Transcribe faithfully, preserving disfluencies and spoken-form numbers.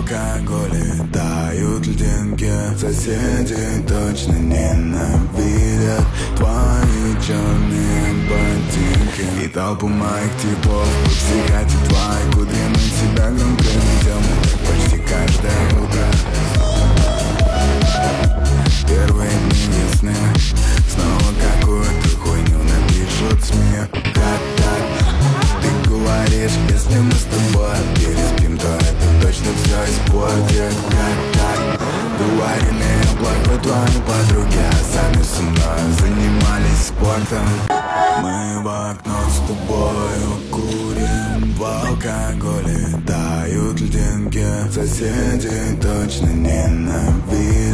алкоголе тают льдинки. Соседи точно ненавидят твои черные ботинки и толпу моих типов. Пусть хотят твои кудри, мы тебя громко ведем почти каждое утро. Первые дни весны снова какую-то хуйню напишут СМИ. Как так? Ты говоришь, если мы с тобой переспим, то это точно все испортит. Как так? Говорили плохо твои подруги, а сами со мной занимались спортом. Мы в окно с тобою курим, в алкоголе тают льдинки. Соседи точно ненавидят